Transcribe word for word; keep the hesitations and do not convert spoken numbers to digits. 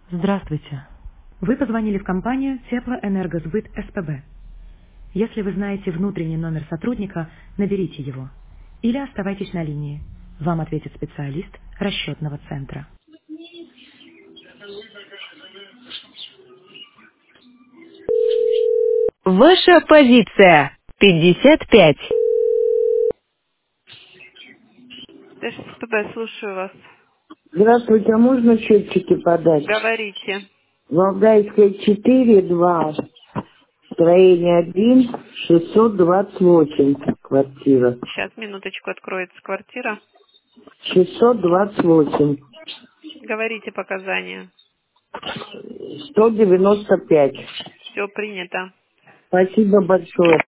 Здравствуйте. Вы позвонили в компанию Теплоэнергосбыт СПБ. Если вы знаете внутренний номер сотрудника, наберите его. Или оставайтесь на линии. Вам ответит специалист расчетного центра. Ваша позиция пятьдесят пять. СПБ, слушаю вас. Здравствуйте, а можно счетчики подать? Говорите. Валдайская четыре, два, строение один, шестьсот двадцать восемь, квартира. Сейчас, минуточку, откроется квартира. шестьсот двадцать восемь, Говорите показания. сто девяносто пять. Все принято. Спасибо большое.